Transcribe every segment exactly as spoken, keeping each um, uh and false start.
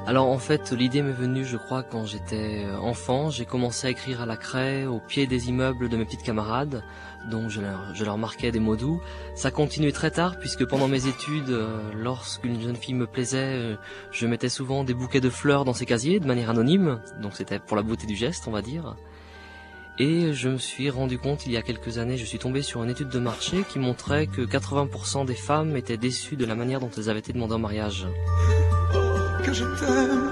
Alors en fait, l'idée m'est venue, je crois, quand j'étais enfant. J'ai commencé à écrire à la craie, au pied des immeubles de mes petites camarades, donc je leur, je leur marquais des mots doux. Ça continuait très tard, puisque pendant mes études, euh, lorsqu'une jeune fille me plaisait, euh, je mettais souvent des bouquets de fleurs dans ses casiers, de manière anonyme, donc c'était pour la beauté du geste, on va dire. Et je me suis rendu compte, il y a quelques années, je suis tombé sur une étude de marché qui montrait que quatre-vingts pour cent des femmes étaient déçues de la manière dont elles avaient été demandées en mariage. Que je t'aime.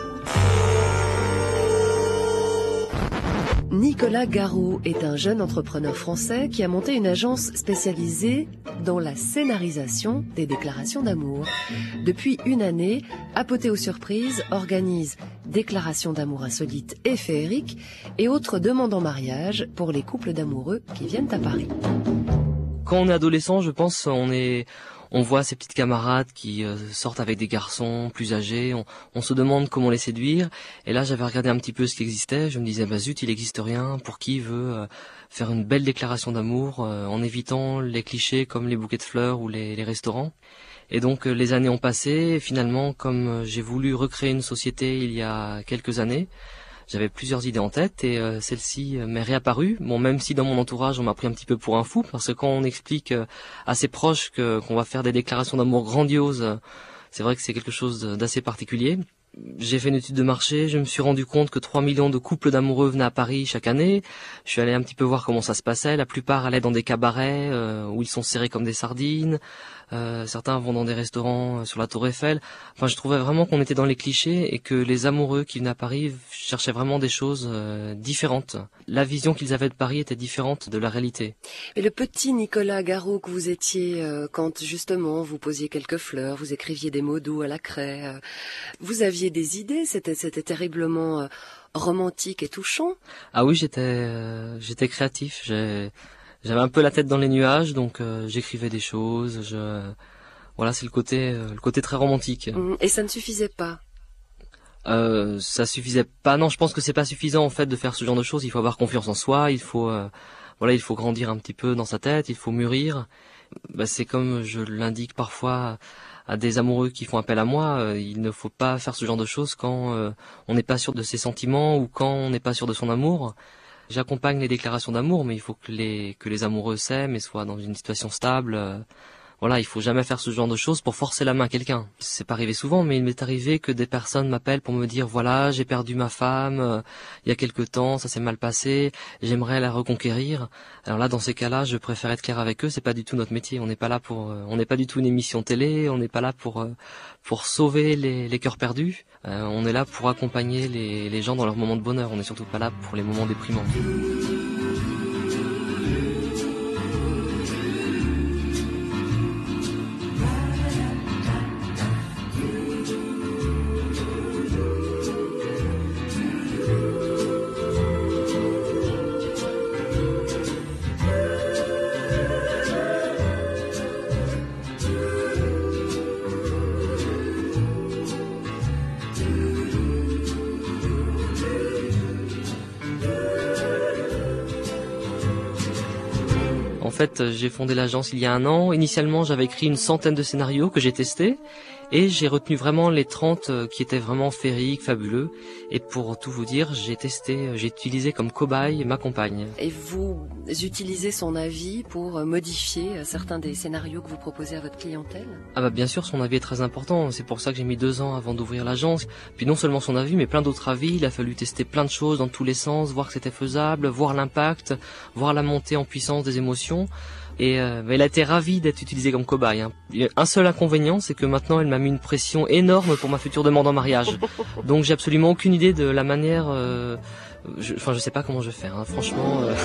Nicolas Garot est un jeune entrepreneur français qui a monté une agence spécialisée dans la scénarisation des déclarations d'amour. Depuis une année, Apothéo Surprise organise déclarations d'amour insolites et féeriques et autres demandes en mariage pour les couples d'amoureux qui viennent à Paris. Quand on est adolescent, je pense, on est... On voit ces petites camarades qui euh, sortent avec des garçons plus âgés, on, on se demande comment les séduire. Et là, j'avais regardé un petit peu ce qui existait. Je me disais, bah zut, il n'existe rien. Pour qui veut euh, faire une belle déclaration d'amour euh, en évitant les clichés comme les bouquets de fleurs ou les, les restaurants. Et donc, euh, les années ont passé. Et finalement, comme euh, j'ai voulu recréer une société il y a quelques années, j'avais plusieurs idées en tête et euh, celle-ci euh, m'est réapparue. Bon, même si dans mon entourage on m'a pris un petit peu pour un fou, parce que quand on explique euh, à ses proches que, qu'on va faire des déclarations d'amour grandioses, euh, c'est vrai que c'est quelque chose d'assez particulier. J'ai fait une étude de marché, je me suis rendu compte que trois millions de couples d'amoureux venaient à Paris chaque année. Je suis allé un petit peu voir comment ça se passait. La plupart allaient dans des cabarets euh, où ils sont serrés comme des sardines. Euh, certains vont dans des restaurants sur la Tour Eiffel. Enfin, je trouvais vraiment qu'on était dans les clichés et que les amoureux qui venaient à Paris cherchaient vraiment des choses euh, différentes. La vision qu'ils avaient de Paris était différente de la réalité. Et le petit Nicolas Garot que vous étiez euh, quand justement vous posiez quelques fleurs, vous écriviez des mots doux à la craie, euh, vous aviez des idées, c'était, c'était terriblement euh, romantique et touchant. Ah oui, j'étais, euh, j'étais créatif. J'ai, j'avais un peu la tête dans les nuages, donc euh, j'écrivais des choses. Je, voilà, c'est le côté, euh, le côté très romantique. Et ça ne suffisait pas. Euh, ça suffisait pas. Non, je pense que c'est pas suffisant en fait de faire ce genre de choses. Il faut avoir confiance en soi. Il faut, euh, voilà, il faut grandir un petit peu dans sa tête. Il faut mûrir. Bah, c'est comme je l'indique parfois à des amoureux qui font appel à moi, euh, il ne faut pas faire ce genre de choses quand euh, on n'est pas sûr de ses sentiments ou quand on n'est pas sûr de son amour. J'accompagne les déclarations d'amour, mais il faut que les que les amoureux s'aiment et soient dans une situation stable. Euh, voilà, il faut jamais faire ce genre de choses pour forcer la main à quelqu'un. C'est pas arrivé souvent, mais il m'est arrivé que des personnes m'appellent pour me dire voilà, j'ai perdu ma femme euh, il y a quelque temps, ça s'est mal passé, j'aimerais la reconquérir. Alors là, dans ces cas-là, je préfère être clair avec eux. C'est pas du tout notre métier. On n'est pas là pour, euh, on n'est pas du tout une émission télé. On n'est pas là pour euh, pour sauver les, les cœurs perdus. Euh, on est là pour accompagner les les gens dans leurs moments de bonheur. On n'est surtout pas là pour les moments déprimants. En fait, j'ai fondé l'agence il y a un an. Initialement, j'avais écrit une centaine de scénarios que j'ai testés et j'ai retenu vraiment les trente qui étaient vraiment féeriques, fabuleux. Et pour tout vous dire, j'ai testé, j'ai utilisé comme cobaye ma compagne. Et vous utilisez son avis pour modifier certains des scénarios que vous proposez à votre clientèle ? Ah bah bien sûr, son avis est très important. C'est pour ça que j'ai mis deux ans avant d'ouvrir l'agence. Puis non seulement son avis, mais plein d'autres avis. Il a fallu tester plein de choses dans tous les sens, voir que c'était faisable, voir l'impact, voir la montée en puissance des émotions. Et euh, elle a été ravie d'être utilisée comme cobaye. Hein. Un seul inconvénient, c'est que maintenant elle m'a mis une pression énorme pour ma future demande en mariage. Donc j'ai absolument aucune idée de la manière. Euh, je, enfin, je sais pas comment je vais faire. Hein. Franchement. Euh...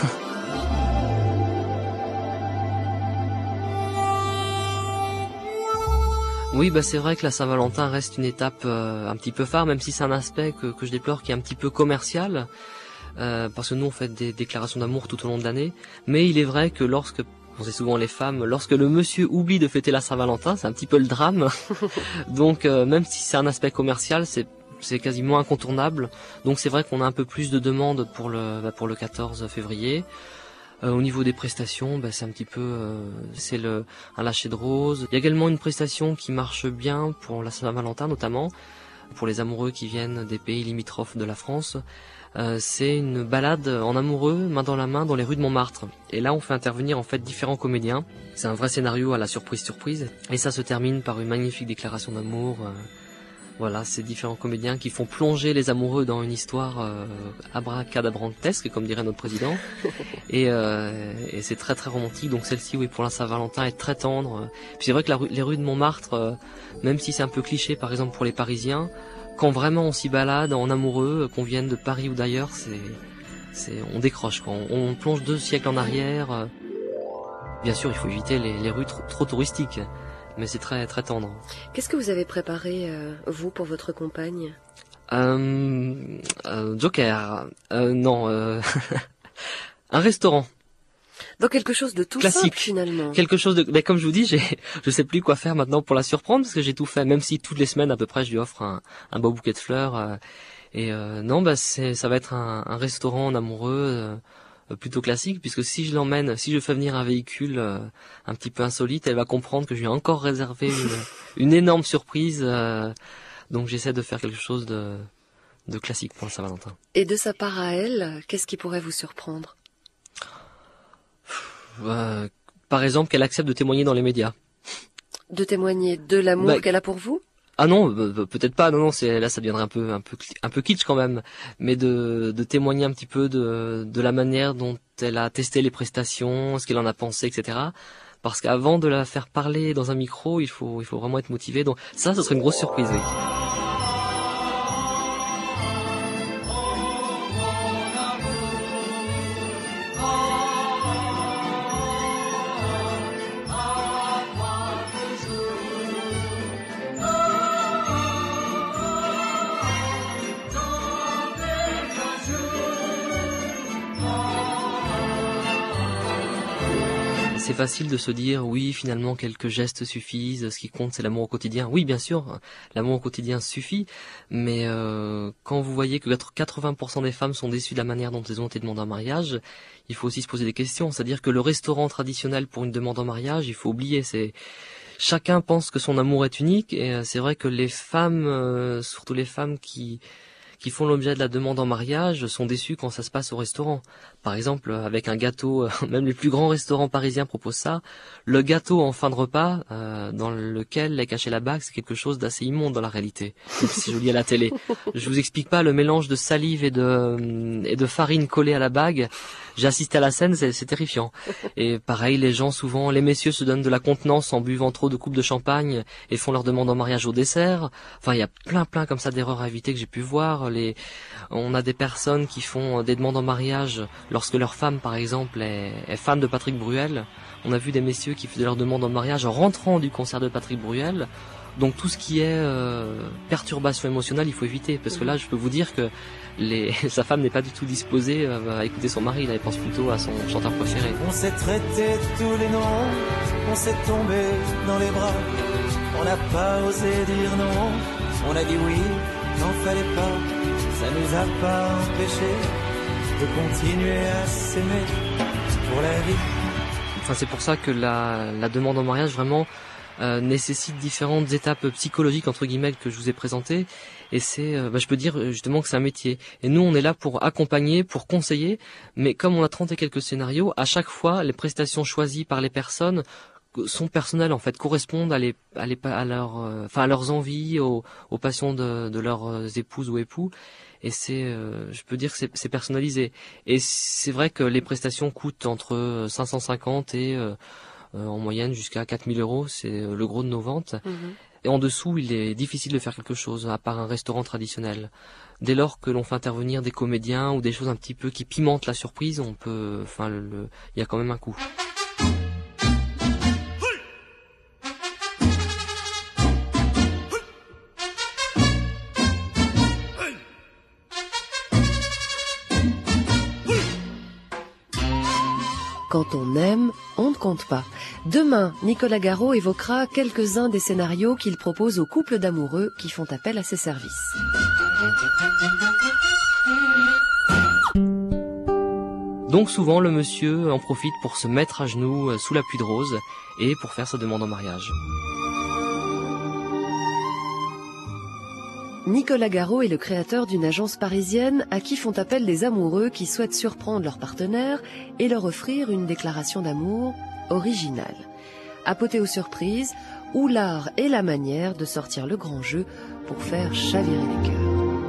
Oui, bah c'est vrai que la Saint-Valentin reste une étape euh, un petit peu phare, même si c'est un aspect que, que je déplore qui est un petit peu commercial. Euh, parce que nous on fait des déclarations d'amour tout au long de l'année. Mais il est vrai que lorsque Bon, c'est souvent les femmes, lorsque le monsieur oublie de fêter la Saint-Valentin, c'est un petit peu le drame. Donc euh, même si c'est un aspect commercial, c'est c'est quasiment incontournable. Donc c'est vrai qu'on a un peu plus de demandes pour le bah, pour le quatorze février. Euh, au niveau des prestations, bah, c'est un petit peu euh, c'est le un lâcher de rose. Il y a également une prestation qui marche bien pour la Saint-Valentin notamment. pour les amoureux qui viennent des pays limitrophes de la France. Euh, c'est une balade en amoureux, main dans la main, dans les rues de Montmartre. Et là, on fait intervenir en fait différents comédiens. C'est un vrai scénario à la surprise-surprise. Et ça se termine par une magnifique déclaration d'amour. Euh, voilà, c'est différents comédiens qui font plonger les amoureux dans une histoire euh, abracadabrantesque, comme dirait notre président. Et, euh, et c'est très très romantique. Donc celle-ci, oui, pour la Saint-Valentin, est très tendre. Puis c'est vrai que la rue, les rues de Montmartre, euh, même si c'est un peu cliché, par exemple pour les Parisiens, quand vraiment on s'y balade en amoureux, qu'on vienne de Paris ou d'ailleurs, c'est, c'est, on décroche. Quand on, on plonge deux siècles en arrière, bien sûr, il faut éviter les, les rues trop, trop touristiques, mais c'est très très tendre. Qu'est-ce que vous avez préparé, euh, vous, pour votre compagne ? euh, euh, Joker, euh, non, euh, un restaurant. Donc quelque chose de tout classique, simple finalement. Quelque chose de, mais comme je vous dis, j'ai, je sais plus quoi faire maintenant pour la surprendre parce que j'ai tout fait. Même si toutes les semaines à peu près, je lui offre un, un beau bouquet de fleurs. Euh, et euh, non, bah c'est, ça va être un, un restaurant en amoureux euh, plutôt classique, puisque si je l'emmène, si je fais venir un véhicule euh, un petit peu insolite, elle va comprendre que je lui ai encore réservé une, une énorme surprise. Euh, donc j'essaie de faire quelque chose de, de classique pour la Saint-Valentin. Et de sa part à elle, qu'est-ce qui pourrait vous surprendre ? Euh, par exemple, qu'elle accepte de témoigner dans les médias. De témoigner de l'amour bah, qu'elle a pour vous ? Ah non, euh, peut-être pas. Non, non, c'est là, ça deviendrait un peu, un peu, un peu kitsch quand même. Mais de, de témoigner un petit peu de, de la manière dont elle a testé les prestations, ce qu'elle en a pensé, et cetera. Parce qu'avant de la faire parler dans un micro, il faut, il faut vraiment être motivé. Donc ça, ce serait une grosse surprise. Oui. C'est facile de se dire, oui, finalement, quelques gestes suffisent, ce qui compte, c'est l'amour au quotidien. Oui, bien sûr, l'amour au quotidien suffit, mais euh, quand vous voyez que quatre-vingts pour cent des femmes sont déçues de la manière dont elles ont été demandées en mariage, il faut aussi se poser des questions. C'est-à-dire que le restaurant traditionnel pour une demande en mariage, il faut oublier, c'est... Chacun pense que son amour est unique, et c'est vrai que les femmes, euh, surtout les femmes qui... qui font l'objet de la demande en mariage sont déçus quand ça se passe au restaurant. Par exemple, avec un gâteau, même les plus grands restaurants parisiens proposent ça, le gâteau en fin de repas, euh, dans lequel est cachée la bague, c'est quelque chose d'assez immonde dans la réalité, même si joli à la télé. Je vous explique pas le mélange de salive et de, et de farine collée à la bague. J'ai assisté à la scène, c'est, c'est terrifiant. Et pareil, les gens souvent, les messieurs se donnent de la contenance en buvant trop de coupes de champagne et font leur demande en mariage au dessert. Enfin, il y a plein plein comme ça d'erreurs à éviter que j'ai pu voir. Les... On a des personnes qui font des demandes en mariage lorsque leur femme, par exemple, est, est fan de Patrick Bruel. On a vu des messieurs qui faisaient leur demande en mariage en rentrant du concert de Patrick Bruel. Donc tout ce qui est euh, perturbation émotionnelle, il faut éviter. Parce que là, je peux vous dire que les... sa femme n'est pas du tout disposée à écouter son mari. Là, elle pense plutôt à son chanteur préféré. On s'est traité tous les noms, on s'est tombé dans les bras. On n'a pas osé dire non, on a dit oui, n'en fallait pas. Ça nous a pas empêché de continuer à s'aimer pour la vie. Enfin, c'est pour ça que la, la demande en mariage vraiment euh, nécessite différentes étapes psychologiques entre guillemets que je vous ai présentées. Et c'est, euh, bah, je peux dire justement que c'est un métier. Et nous, on est là pour accompagner, pour conseiller. Mais comme on a trente et quelques scénarios, à chaque fois, les prestations choisies par les personnes sont personnelles en fait, correspondent à, les, à, les, à, leur, euh, enfin, à leurs envies, aux, aux passions de, de leurs épouses ou époux. Et c'est, euh, je peux dire que c'est, c'est personnalisé. Et c'est vrai que les prestations coûtent entre cinq cent cinquante et euh, euh, en moyenne jusqu'à quatre mille euros. C'est le gros de nos ventes. Mmh. Et en dessous, il est difficile de faire quelque chose, à part un restaurant traditionnel. Dès lors que l'on fait intervenir des comédiens ou des choses un petit peu qui pimentent la surprise, on peut, enfin, le, le, il y a quand même un coût. Quand on aime, on ne compte pas. Demain, Nicolas Garot évoquera quelques-uns des scénarios qu'il propose aux couples d'amoureux qui font appel à ses services. Donc souvent, le monsieur en profite pour se mettre à genoux sous la pluie de rose et pour faire sa demande en mariage. Nicolas Garot est le créateur d'une agence parisienne à qui font appel des amoureux qui souhaitent surprendre leur partenaire et leur offrir une déclaration d'amour originale. Apothéo Surprise, où l'art et la manière de sortir le grand jeu pour faire chavirer les cœurs.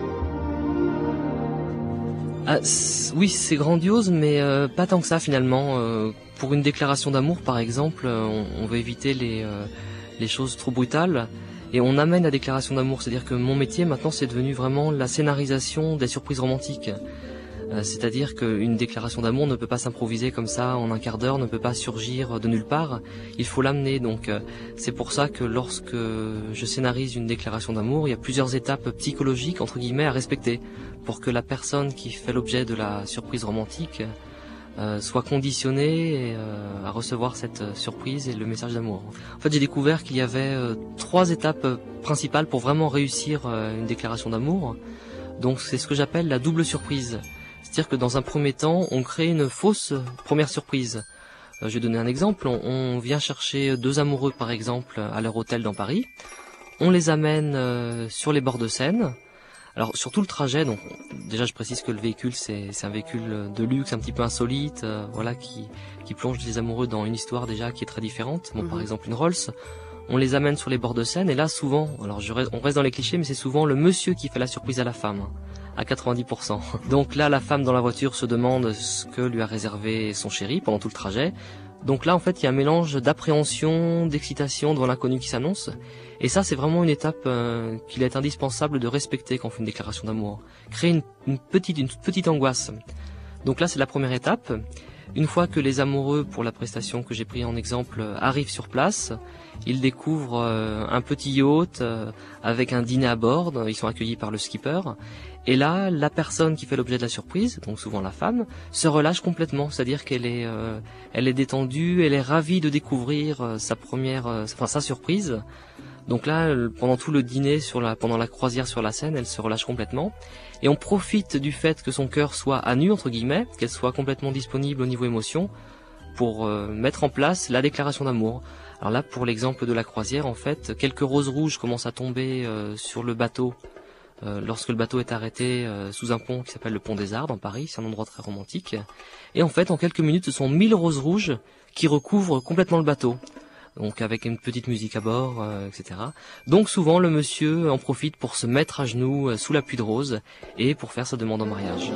Ah, oui, c'est grandiose, mais euh, pas tant que ça finalement. Euh, pour une déclaration d'amour, par exemple, on, on veut éviter les, euh, les choses trop brutales. Et on amène la déclaration d'amour, c'est-à-dire que mon métier maintenant c'est devenu vraiment la scénarisation des surprises romantiques. Euh, c'est-à-dire qu'une déclaration d'amour ne peut pas s'improviser comme ça en un quart d'heure, ne peut pas surgir de nulle part, il faut l'amener. Donc euh, c'est pour ça que lorsque je scénarise une déclaration d'amour, il y a plusieurs étapes psychologiques entre guillemets à respecter pour que la personne qui fait l'objet de la surprise romantique Euh, soit conditionné euh, à recevoir cette euh, surprise et le message d'amour. En fait, j'ai découvert qu'il y avait euh, trois étapes euh, principales pour vraiment réussir euh, une déclaration d'amour. Donc, c'est ce que j'appelle la double surprise. C'est-à-dire que dans un premier temps, on crée une fausse première surprise. Euh, je vais donner un exemple. On, on vient chercher deux amoureux, par exemple, à leur hôtel dans Paris. On les amène euh, sur les bords de Seine. Alors sur tout le trajet, donc déjà je précise que le véhicule c'est c'est un véhicule de luxe, un petit peu insolite, euh, voilà qui qui plonge les amoureux dans une histoire déjà qui est très différente. Bon mmh. Par exemple une Rolls, on les amène sur les bords de Seine et là souvent, alors je reste, on reste dans les clichés, mais c'est souvent le monsieur qui fait la surprise à la femme, à quatre-vingt-dix pour cent. Donc là la femme dans la voiture se demande ce que lui a réservé son chéri pendant tout le trajet. Donc là en fait il y a un mélange d'appréhension, d'excitation devant l'inconnu qui s'annonce. Et ça, c'est vraiment une étape euh, qu'il est indispensable de respecter quand on fait une déclaration d'amour. Créer une, une petite, une petite angoisse. Donc là, c'est la première étape. Une fois que les amoureux, pour la prestation que j'ai pris en exemple, arrivent sur place, ils découvrent euh, un petit yacht euh, avec un dîner à bord. Ils sont accueillis par le skipper. Et là, la personne qui fait l'objet de la surprise, donc souvent la femme, se relâche complètement. C'est-à-dire qu'elle est, euh, elle est détendue, elle est ravie de découvrir euh, sa première, euh, enfin sa surprise. Donc là, pendant tout le dîner, sur la, pendant la croisière sur la Seine, elle se relâche complètement. Et on profite du fait que son cœur soit à nu, entre guillemets, qu'elle soit complètement disponible au niveau émotion, pour euh, mettre en place la déclaration d'amour. Alors là, pour l'exemple de la croisière, en fait, quelques roses rouges commencent à tomber euh, sur le bateau, euh, lorsque le bateau est arrêté euh, sous un pont qui s'appelle le Pont des Arts, dans Paris. C'est un endroit très romantique. Et en fait, en quelques minutes, ce sont mille roses rouges qui recouvrent complètement le bateau. Donc avec une petite musique à bord, euh, et cetera. Donc souvent le monsieur en profite pour se mettre à genoux euh, sous la pluie de roses et pour faire sa demande en mariage.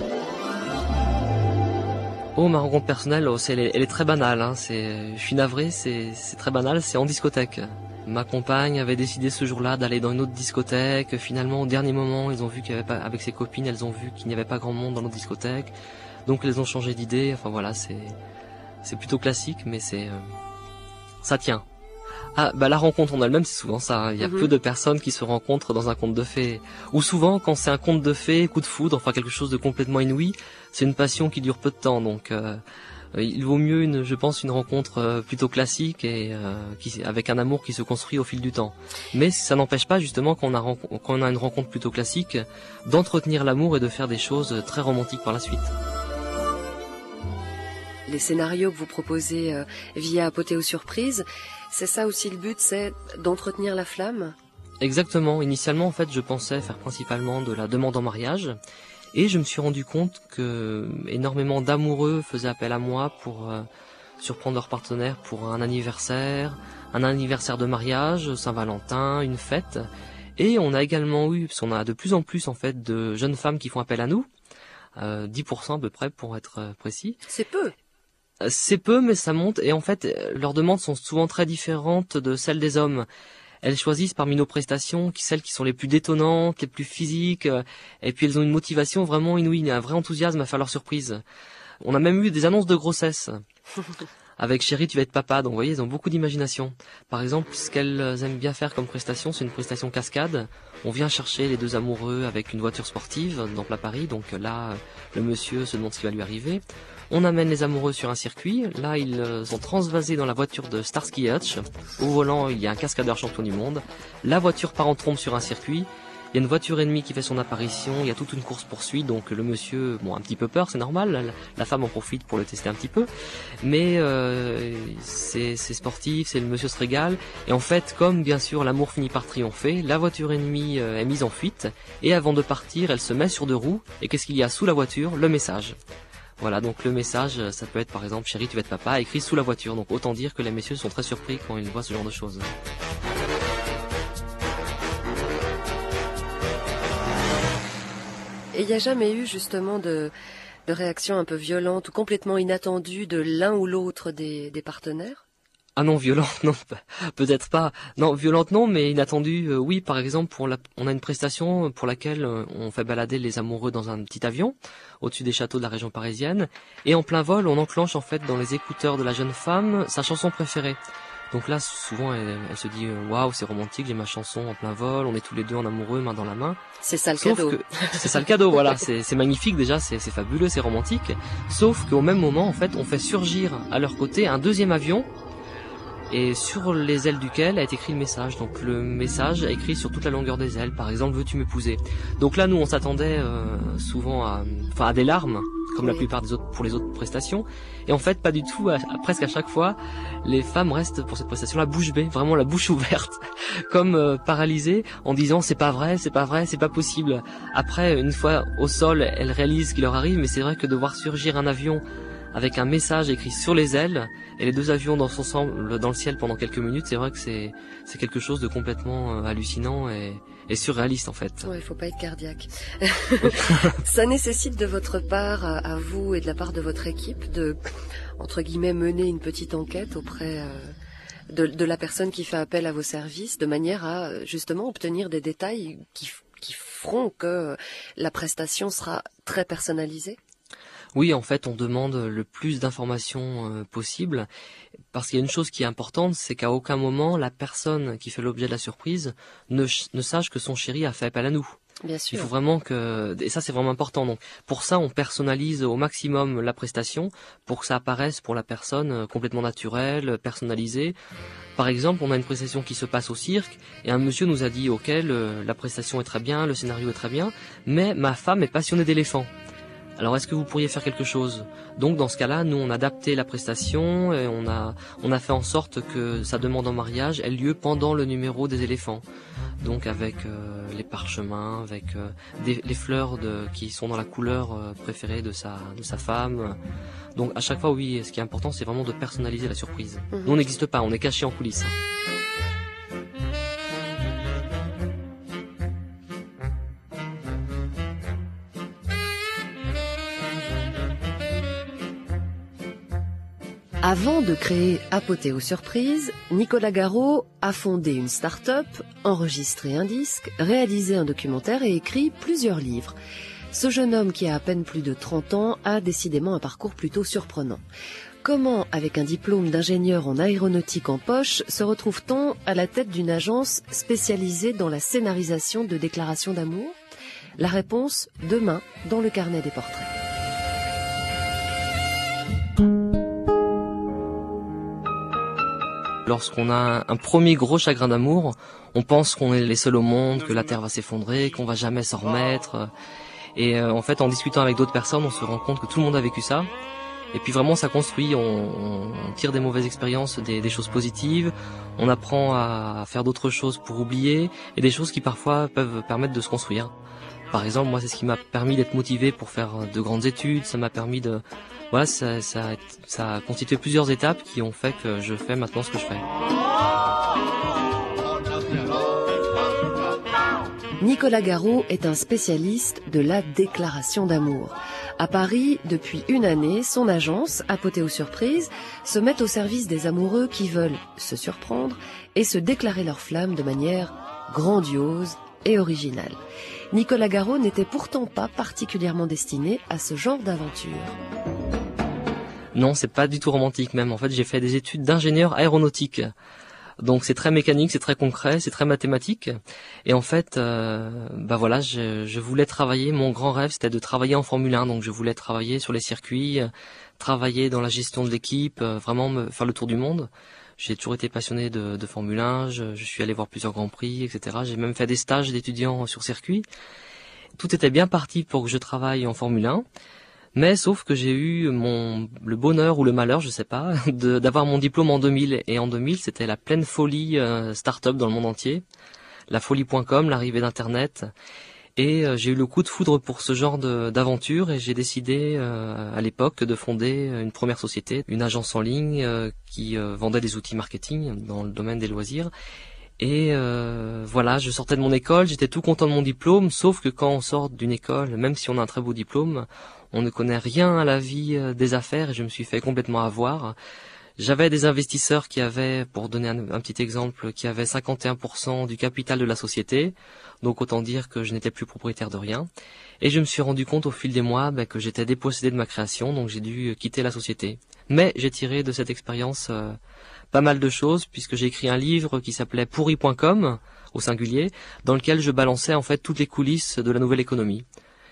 Oh, ma rencontre personnelle, oh, c'est, elle, est, elle est très banale. Hein, c'est, je suis navré, c'est, c'est très banal, c'est en discothèque. Ma compagne avait décidé ce jour-là d'aller dans une autre discothèque. Finalement, au dernier moment, ils ont vu qu'il y avait pas, avec ses copines, elles ont vu qu'il n'y avait pas grand monde dans notre discothèque. Donc elles ont changé d'idée. Enfin voilà, c'est, c'est plutôt classique, mais c'est, euh, ça tient. Ah, bah la rencontre en elle-même, c'est souvent ça. Hein. Il y a mmh. peu de personnes qui se rencontrent dans un conte de fées. Ou souvent, quand c'est un conte de fées, coup de foudre, enfin quelque chose de complètement inouï, c'est une passion qui dure peu de temps. Donc, euh, il vaut mieux, une, je pense, une rencontre euh, plutôt classique et euh, qui, avec un amour qui se construit au fil du temps. Mais ça n'empêche pas, justement, quand on a, quand on a une rencontre plutôt classique, d'entretenir l'amour et de faire des choses très romantiques par la suite. Les scénarios que vous proposez euh, via Apothéo Surprise, c'est ça aussi le but, c'est d'entretenir la flamme ? Exactement. Initialement, en fait, je pensais faire principalement de la demande en mariage. Et je me suis rendu compte que énormément d'amoureux faisaient appel à moi pour euh, surprendre leur partenaire pour un anniversaire, un anniversaire de mariage, Saint-Valentin, une fête. Et on a également eu, parce qu'on a de plus en plus en fait de jeunes femmes qui font appel à nous, euh, dix pour cent à peu près pour être précis. C'est peu. C'est peu, mais ça monte, et en fait, leurs demandes sont souvent très différentes de celles des hommes. Elles choisissent parmi nos prestations celles qui sont les plus détonnantes, les plus physiques, et puis elles ont une motivation vraiment inouïe, un vrai enthousiasme à faire leur surprise. On a même eu des annonces de grossesse. Avec Chérie, tu vas être papa, donc vous voyez, ils ont beaucoup d'imagination. Par exemple, ce qu'elles aiment bien faire comme prestation, c'est une prestation cascade. On vient chercher les deux amoureux avec une voiture sportive dans Plat Paris, donc là, le monsieur se demande ce qui va lui arriver. On amène les amoureux sur un circuit. Là, ils sont transvasés dans la voiture de Starsky Hutch. Au volant, il y a un cascadeur champion du monde. La voiture part en trombe sur un circuit. il y a une voiture ennemie qui fait son apparition, il y a toute une course-poursuite, donc le monsieur, bon, un petit peu peur, c'est normal, la, la femme en profite pour le tester un petit peu, mais euh, c'est, c'est sportif, c'est le monsieur se régale, et en fait, comme bien sûr l'amour finit par triompher, la voiture ennemie euh, est mise en fuite, et avant de partir, elle se met sur deux roues, et qu'est-ce qu'il y a sous la voiture? Le message. Voilà, donc le message, ça peut être par exemple « Chérie, tu vas être papa », écrit sous la voiture, donc autant dire que les messieurs sont très surpris quand ils voient ce genre de choses. Et il n'y a jamais eu justement de, de réaction un peu violente ou complètement inattendue de l'un ou l'autre des, des partenaires? Ah non, violente, non, peut-être pas. Non, violente non, mais inattendue, euh, oui. Par exemple, pour la, on a une prestation pour laquelle euh, on fait balader les amoureux dans un petit avion au-dessus des châteaux de la région parisienne. Et en plein vol, on enclenche en fait dans les écouteurs de la jeune femme sa chanson préférée. Donc là, souvent, elle, elle se dit « Waouh, c'est romantique, j'ai ma chanson en plein vol, on est tous les deux en amoureux, main dans la main. » C'est ça le Sauf cadeau. Que, c'est ça le cadeau, voilà. C'est, c'est magnifique déjà, c'est, c'est fabuleux, c'est romantique. Sauf qu'au même moment, en fait, on fait surgir à leur côté un deuxième avion et sur les ailes duquel a été écrit le message. Donc le message est écrit sur toute la longueur des ailes. Par exemple, veux-tu m'épouser? Donc là, nous, on s'attendait euh, souvent à, enfin, à des larmes, comme oui. La plupart des autres pour les autres prestations. Et en fait, pas du tout. À, à, presque à chaque fois, les femmes restent pour cette prestation la bouche bée, vraiment la bouche ouverte, comme euh, paralysées, en disant c'est pas vrai, c'est pas vrai, c'est pas possible. Après, une fois au sol, elles réalisent ce qui leur arrive, mais c'est vrai que de voir surgir un avion avec un message écrit sur les ailes et les deux avions dans son ensemble dans le ciel pendant quelques minutes, c'est vrai que c'est c'est quelque chose de complètement euh, hallucinant et, et surréaliste en fait. Ouais, il faut pas être cardiaque. Ça nécessite de votre part, à, à vous et de la part de votre équipe, de entre guillemets mener une petite enquête auprès euh, de, de la personne qui fait appel à vos services, de manière à justement obtenir des détails qui qui feront que la prestation sera très personnalisée. Oui, en fait, on demande le plus d'informations euh, possible, parce qu'il y a une chose qui est importante, c'est qu'à aucun moment, la personne qui fait l'objet de la surprise ne, ne sache que son chéri a fait appel à nous. Bien sûr. Il faut vraiment que, et ça c'est vraiment important. Donc, pour ça, on personnalise au maximum la prestation, pour que ça apparaisse pour la personne complètement naturelle, personnalisée. Par exemple, on a une prestation qui se passe au cirque, et un monsieur nous a dit, ok, le, la prestation est très bien, le scénario est très bien, mais ma femme est passionnée d'éléphants. Alors est-ce que vous pourriez faire quelque chose? Donc dans ce cas-là, nous on a adapté la prestation et on a on a fait en sorte que sa demande en mariage ait lieu pendant le numéro des éléphants. Donc avec euh, les parchemins, avec euh, des, les fleurs de, qui sont dans la couleur euh, préférée de sa de sa femme. Donc à chaque fois, oui, ce qui est important, c'est vraiment de personnaliser la surprise. Mmh. Nous on n'existe pas, on est caché en coulisses. Avant de créer Apothéo Surprise, Nicolas Garot a fondé une start-up, enregistré un disque, réalisé un documentaire et écrit plusieurs livres. Ce jeune homme qui a à peine plus de trente ans a décidément un parcours plutôt surprenant. Comment, avec un diplôme d'ingénieur en aéronautique en poche, se retrouve-t-on à la tête d'une agence spécialisée dans la scénarisation de déclarations d'amour? La réponse, demain, dans le carnet des portraits. Lorsqu'on a un premier gros chagrin d'amour, on pense qu'on est les seuls au monde, que la terre va s'effondrer, qu'on va jamais s'en remettre. Et euh, en fait, en discutant avec d'autres personnes, on se rend compte que tout le monde a vécu ça. Et puis vraiment, ça construit, on, on tire des mauvaises expériences, des, des choses positives, on apprend à faire d'autres choses pour oublier, et des choses qui parfois peuvent permettre de se construire. Par exemple, moi, c'est ce qui m'a permis d'être motivé pour faire de grandes études, ça m'a permis de... Voilà, ça, ça, ça a constitué plusieurs étapes qui ont fait que je fais maintenant ce que je fais. Nicolas Garot est un spécialiste de la déclaration d'amour. À Paris, depuis une année, son agence, Apothéo Surprise, se met au service des amoureux qui veulent se surprendre et se déclarer leur flamme de manière grandiose et originale. Nicolas Garot n'était pourtant pas particulièrement destiné à ce genre d'aventure. Non, c'est pas du tout romantique même. En fait, j'ai fait des études d'ingénieur aéronautique. Donc c'est très mécanique, c'est très concret, c'est très mathématique. Et en fait, euh, bah voilà, je, je voulais travailler, mon grand rêve c'était de travailler en Formule un. Donc je voulais travailler sur les circuits, euh, travailler dans la gestion de l'équipe, euh, vraiment me faire le tour du monde. J'ai toujours été passionné de, de Formule un, je, je suis allé voir plusieurs Grands Prix, et cetera. J'ai même fait des stages d'étudiants sur circuit. Tout était bien parti pour que je travaille en Formule un, mais sauf que j'ai eu mon le bonheur ou le malheur, je sais pas, de, d'avoir mon diplôme en deux mille. Et en deux mille, c'était la pleine folie euh, start-up dans le monde entier, la folie point com, l'arrivée d'Internet. Et euh, j'ai eu le coup de foudre pour ce genre de, d'aventure et j'ai décidé euh, à l'époque de fonder une première société, une agence en ligne euh, qui euh, vendait des outils marketing dans le domaine des loisirs. Et euh, voilà, je sortais de mon école, j'étais tout content de mon diplôme, sauf que quand on sort d'une école, même si on a un très beau diplôme, on ne connaît rien à la vie euh, des affaires et je me suis fait complètement avoir. J'avais des investisseurs qui avaient, pour donner un, un petit exemple, qui avaient cinquante et un pour cent du capital de la société, donc autant dire que je n'étais plus propriétaire de rien. Et je me suis rendu compte au fil des mois bah, que j'étais dépossédé de ma création, donc j'ai dû quitter la société. Mais j'ai tiré de cette expérience euh, pas mal de choses, puisque j'ai écrit un livre qui s'appelait pourri point com, au singulier, dans lequel je balançais en fait toutes les coulisses de la nouvelle économie.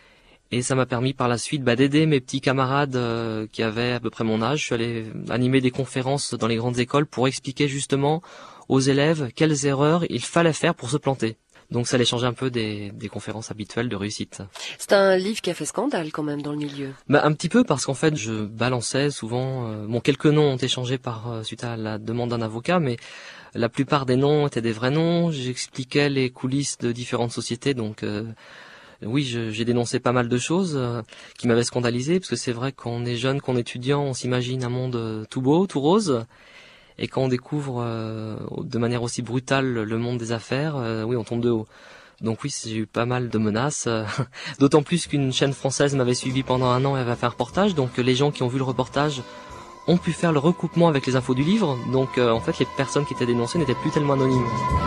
Et ça m'a permis par la suite bah, d'aider mes petits camarades euh, qui avaient à peu près mon âge. Je suis allé animer des conférences dans les grandes écoles pour expliquer justement aux élèves quelles erreurs il fallait faire pour se planter. Donc ça allait changer un peu des, des conférences habituelles de réussite. C'est un livre qui a fait scandale quand même dans le milieu. Bah, un petit peu parce qu'en fait je balançais souvent... Euh, bon, quelques noms ont été changés par, euh, suite à la demande d'un avocat, mais la plupart des noms étaient des vrais noms. J'expliquais les coulisses de différentes sociétés, donc... Euh, Oui, je, j'ai dénoncé pas mal de choses euh, qui m'avaient scandalisé, parce que c'est vrai qu'on est jeune, qu'on est étudiant, on s'imagine un monde euh, tout beau, tout rose, et quand on découvre euh, de manière aussi brutale le monde des affaires, euh, oui, on tombe de haut. Donc oui, j'ai eu pas mal de menaces, euh, d'autant plus qu'une chaîne française m'avait suivi pendant un an et avait fait un reportage, donc les gens qui ont vu le reportage ont pu faire le recoupement avec les infos du livre, donc euh, en fait les personnes qui étaient dénoncées n'étaient plus tellement anonymes.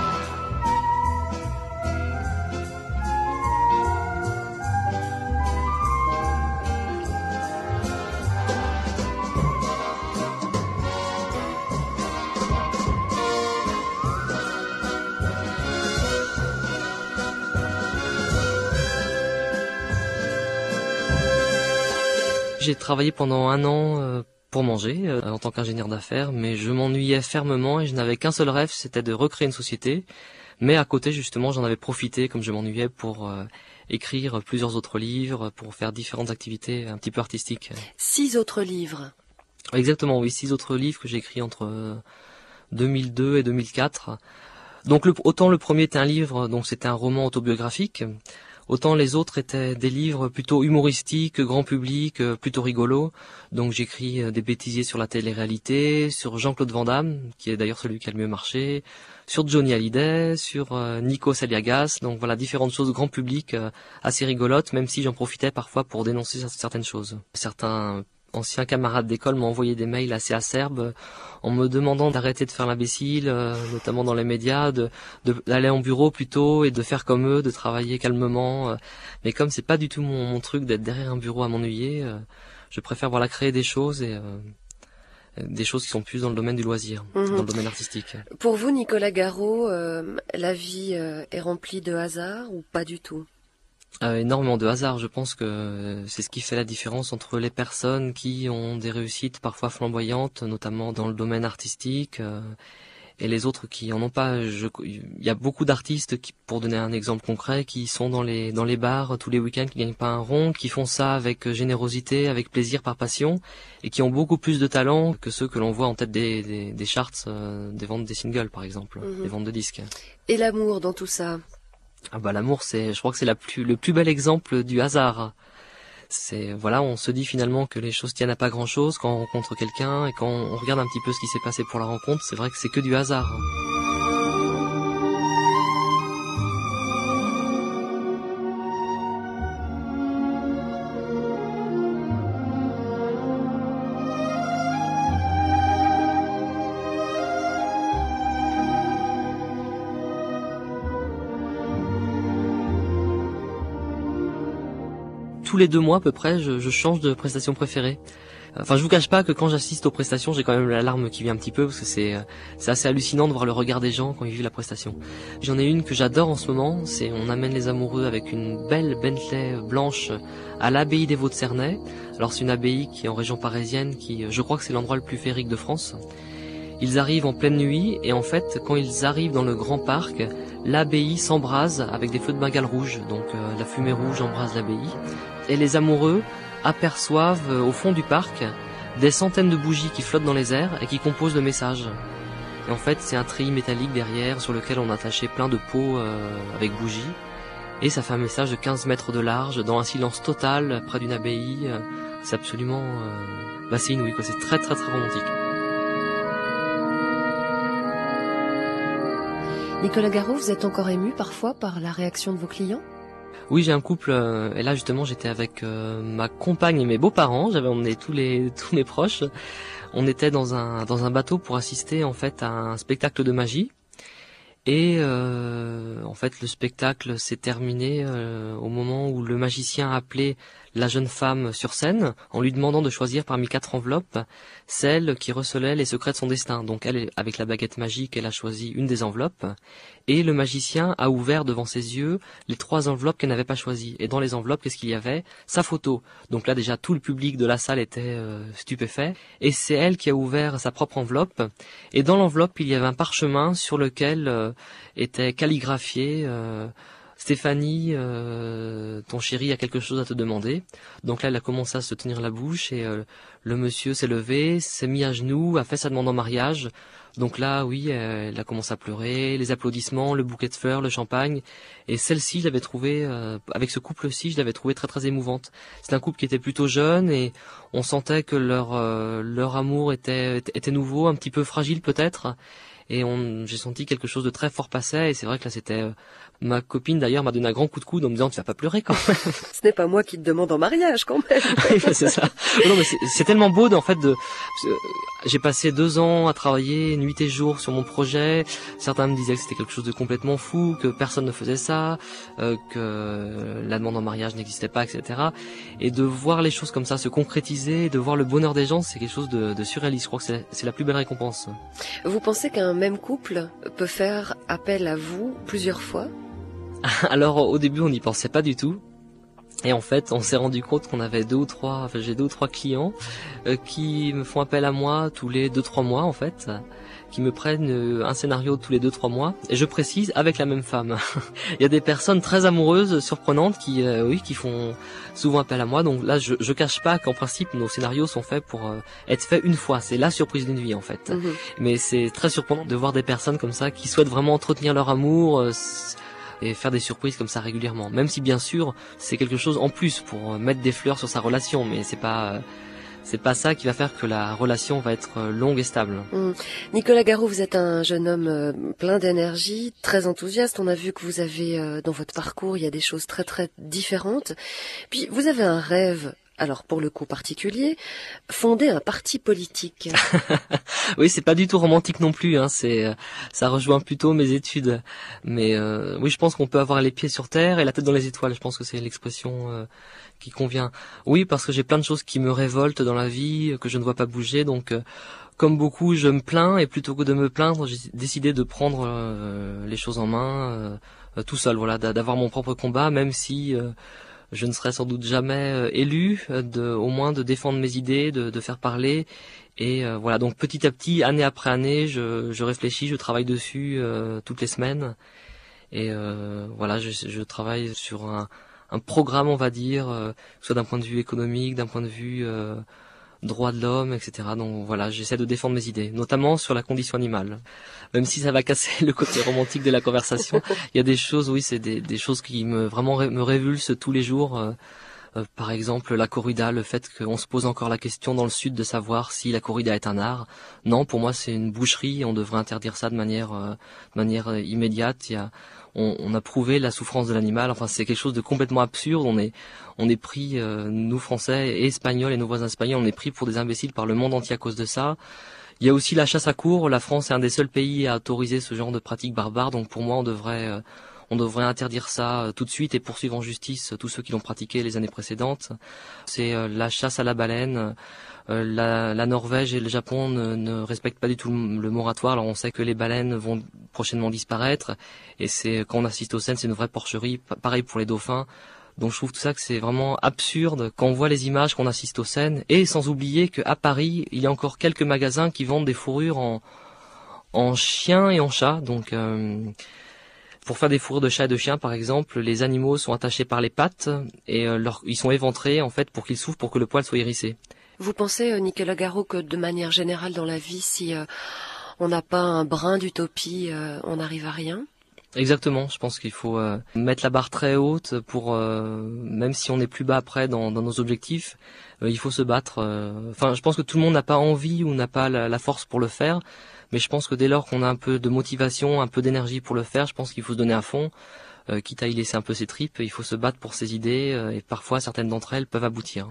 J'ai travaillé pendant un an euh, pour manger euh, en tant qu'ingénieur d'affaires, mais je m'ennuyais fermement et je n'avais qu'un seul rêve, c'était de recréer une société. Mais à côté, justement, j'en avais profité, comme je m'ennuyais, pour euh, écrire plusieurs autres livres, pour faire différentes activités un petit peu artistiques. Six autres livres. Exactement, oui, six autres livres que j'ai écrits entre euh, deux mille deux et deux mille quatre. Donc le, autant le premier était un livre, donc c'était un roman autobiographique. Autant les autres étaient des livres plutôt humoristiques, grand public, plutôt rigolos. Donc j'écris des bêtisiers sur la télé-réalité, sur Jean-Claude Van Damme, qui est d'ailleurs celui qui a le mieux marché, sur Johnny Hallyday, sur euh, Nikos Aliagas. Donc voilà, différentes choses grand public, euh, assez rigolotes, même si j'en profitais parfois pour dénoncer certaines choses. Certains anciens camarades d'école m'ont envoyé des mails assez acerbes en me demandant d'arrêter de faire l'imbécile, euh, notamment dans les médias, de, de d'aller en bureau plutôt et de faire comme eux, de travailler calmement. Euh. Mais comme c'est pas du tout mon, mon truc d'être derrière un bureau à m'ennuyer, euh, je préfère voilà créer des choses et euh, des choses qui sont plus dans le domaine du loisir, mmh. dans le domaine artistique. Pour vous, Nicolas Garot, euh, la vie euh, est remplie de hasard ou pas du tout ? Euh, énormément de hasard. Je pense que c'est ce qui fait la différence entre les personnes qui ont des réussites parfois flamboyantes, notamment dans le domaine artistique, euh, et les autres qui en ont pas. Je, il y a beaucoup d'artistes qui, pour donner un exemple concret, qui sont dans les dans les bars tous les week-ends, qui gagnent pas un rond, qui font ça avec générosité, avec plaisir, par passion, et qui ont beaucoup plus de talent que ceux que l'on voit en tête des des, des charts, euh, des ventes des singles par exemple, mmh. des ventes de disques. Et l'amour dans tout ça? Ah bah l'amour, c'est, je crois que c'est la plus, le plus bel exemple du hasard. C'est, voilà, on se dit finalement que les choses tiennent à pas grand chose quand on rencontre quelqu'un et quand on regarde un petit peu ce qui s'est passé pour la rencontre, c'est vrai que c'est que du hasard. Tous les deux mois à peu près, je, je change de prestation préférée. Enfin, je vous cache pas que quand j'assiste aux prestations, j'ai quand même la larme qui vient un petit peu parce que c'est c'est assez hallucinant de voir le regard des gens quand ils vivent la prestation. J'en ai une que j'adore en ce moment, c'est on amène les amoureux avec une belle Bentley blanche à l'abbaye des Vaux de Cernay. Alors c'est une abbaye qui est en région parisienne, qui je crois que c'est l'endroit le plus féerique de France. Ils arrivent en pleine nuit et en fait, quand ils arrivent dans le grand parc, l'abbaye s'embrase avec des feux de Bengale rouges. Donc euh, la fumée rouge embrase l'abbaye. Et les amoureux aperçoivent euh, au fond du parc des centaines de bougies qui flottent dans les airs et qui composent le message. Et en fait, c'est un treillis métallique derrière sur lequel on a attaché plein de pots euh, avec bougies. Et ça fait un message de quinze mètres de large dans un silence total près d'une abbaye. C'est absolument... Euh, bah c'est inouï, quoi. C'est très très très romantique. Nicolas Garot, vous êtes encore ému parfois par la réaction de vos clients ? Oui, j'ai un couple, euh, et là justement j'étais avec euh, ma compagne et mes beaux-parents, j'avais emmené tous les tous mes proches. On était dans un dans un bateau pour assister en fait à un spectacle de magie. Et euh, en fait le spectacle s'est terminé euh, au moment où le magicien a appelé la jeune femme sur scène en lui demandant de choisir parmi quatre enveloppes celle qui recelait les secrets de son destin. Donc elle, avec la baguette magique, elle a choisi une des enveloppes et le magicien a ouvert devant ses yeux les trois enveloppes qu'elle n'avait pas choisies. Et dans les enveloppes, qu'est-ce qu'il y avait ? Sa photo. Donc là déjà tout le public de la salle était euh, stupéfait et c'est elle qui a ouvert sa propre enveloppe et dans l'enveloppe il y avait un parchemin sur lequel euh, était calligraphié euh, Stéphanie, euh, ton chéri a quelque chose à te demander. Donc là, elle a commencé à se tenir la bouche et euh, le monsieur s'est levé, s'est mis à genoux, a fait sa demande en mariage. Donc là, oui, elle a commencé à pleurer, les applaudissements, le bouquet de fleurs, le champagne. Et celle-ci, je l'avais trouvée, euh, avec ce couple-ci, je l'avais trouvée très très émouvante. C'est un couple qui était plutôt jeune et on sentait que leur euh, leur amour était était nouveau, un petit peu fragile peut-être. Et on, j'ai senti quelque chose de très fort passer et c'est vrai que là c'était... Euh, ma copine d'ailleurs m'a donné un grand coup de coude en me disant tu vas pas pleurer quand même. Ce n'est pas moi qui te demande en mariage quand même. C'est ça. Non mais c'est, c'est tellement beau en fait de... J'ai passé deux ans à travailler nuit et jour sur mon projet. Certains me disaient que c'était quelque chose de complètement fou, que personne ne faisait ça, euh, que la demande en mariage n'existait pas, et cetera. Et de voir les choses comme ça se concrétiser, de voir le bonheur des gens, c'est quelque chose de, de surréaliste. Je crois que c'est, c'est la plus belle récompense. Vous pensez qu'un même couple peut faire appel à vous plusieurs fois ? Alors au début on n'y pensait pas du tout. Et en fait, on s'est rendu compte qu'on avait deux ou trois, enfin j'ai deux ou trois clients euh, qui me font appel à moi tous les deux trois mois en fait, qui me prennent euh, un scénario tous les deux trois mois. Et je précise avec la même femme. Il y a des personnes très amoureuses, surprenantes, qui euh, oui, qui font souvent appel à moi. Donc là, je, je cache pas qu'en principe nos scénarios sont faits pour euh, être faits une fois. C'est la surprise d'une vie en fait. Mmh. Mais c'est très surprenant de voir des personnes comme ça qui souhaitent vraiment entretenir leur amour. Euh, et faire des surprises comme ça régulièrement. Même si bien sûr, c'est quelque chose en plus pour mettre des fleurs sur sa relation, mais c'est pas c'est pas ça qui va faire que la relation va être longue et stable. Mmh. Nicolas Garot, vous êtes un jeune homme euh, plein d'énergie, très enthousiaste. On a vu que vous avez euh, dans votre parcours, il y a des choses très très différentes. Puis vous avez un rêve. Alors pour le coup particulier, fonder un parti politique. Oui, c'est pas du tout romantique non plus. Hein. C'est, ça rejoint plutôt mes études. Mais euh, oui, je pense qu'on peut avoir les pieds sur terre et la tête dans les étoiles. Je pense que c'est l'expression euh, qui convient. Oui, parce que j'ai plein de choses qui me révoltent dans la vie, que je ne vois pas bouger. Donc, euh, comme beaucoup, je me plains et plutôt que de me plaindre, j'ai décidé de prendre euh, les choses en main euh, tout seul. Voilà, d'avoir mon propre combat, même si euh, je ne serai sans doute jamais euh, élu, euh, de, au moins de défendre mes idées, de, de faire parler. Et euh, voilà, donc petit à petit, année après année, je, je réfléchis, je travaille dessus euh, toutes les semaines. Et euh, voilà, je, je travaille sur un, un programme, on va dire, euh, soit d'un point de vue économique, d'un point de vue euh, droit de l'homme, et cetera. Donc voilà, j'essaie de défendre mes idées, notamment sur la condition animale. Même si ça va casser le côté romantique de la conversation, il y a des choses, oui, c'est des, des choses qui me vraiment ré, me révulsent tous les jours. Euh, euh, par exemple, la corrida, le fait qu'on se pose encore la question dans le sud de savoir si la corrida est un art. Non, pour moi, c'est une boucherie. On devrait interdire ça de manière, euh, de manière immédiate. Il y a, on, on a prouvé la souffrance de l'animal. Enfin, c'est quelque chose de complètement absurde. On est, on est pris, euh, nous Français et Espagnols et nos voisins espagnols, on est pris pour des imbéciles par le monde entier à cause de ça. Il y a aussi la chasse à courre. La France est un des seuls pays à autoriser ce genre de pratiques barbares. Donc pour moi, on devrait, euh, on devrait interdire ça euh, tout de suite et poursuivre en justice euh, tous ceux qui l'ont pratiqué les années précédentes. C'est euh, la chasse à la baleine. Euh, la, la Norvège et le Japon ne, ne respectent pas du tout le, le moratoire. Alors on sait que les baleines vont prochainement disparaître. Et c'est quand on assiste aux scènes, c'est une vraie porcherie. Pareil pour les dauphins. Donc je trouve tout ça que c'est vraiment absurde quand on voit les images, qu'on assiste aux scènes, et sans oublier qu'à Paris, il y a encore quelques magasins qui vendent des fourrures en, En chien et en chat, donc euh, pour faire des fourrures de chat et de chien par exemple, les animaux sont attachés par les pattes et euh, leur, ils sont éventrés en fait pour qu'ils souffrent, pour que le poil soit hérissé. Vous pensez, euh, Nicolas Garot, que de manière générale dans la vie, si euh, on n'a pas un brin d'utopie, euh, on n'arrive à rien ? Exactement, je pense qu'il faut euh, mettre la barre très haute pour, euh, même si on est plus bas après dans, dans nos objectifs, euh, il faut se battre. euh. Enfin, je pense que tout le monde n'a pas envie ou n'a pas la, la force pour le faire, mais je pense que dès lors qu'on a un peu de motivation, un peu d'énergie pour le faire, je pense qu'il faut se donner à fond, euh, quitte à y laisser un peu ses tripes, il faut se battre pour ses idées, euh, et parfois certaines d'entre elles peuvent aboutir.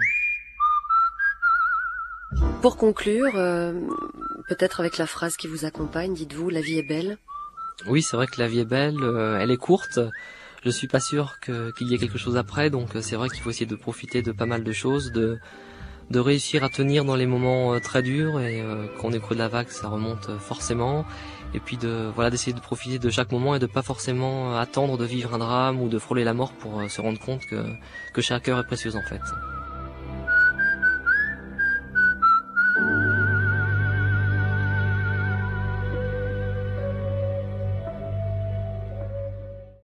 Pour conclure, euh, peut-être avec la phrase qui vous accompagne, dites-vous, la vie est belle. Oui, c'est vrai que la vie est belle, euh, elle est courte. Je suis pas sûr que, qu'il y ait quelque chose après, donc euh, c'est vrai qu'il faut essayer de profiter de pas mal de choses, de, de réussir à tenir dans les moments euh, très durs et euh, quand on est au creux de la vague, ça remonte euh, forcément. Et puis de voilà d'essayer de profiter de chaque moment et de pas forcément attendre de vivre un drame ou de frôler la mort pour euh, se rendre compte que, que chaque heure est précieuse en fait.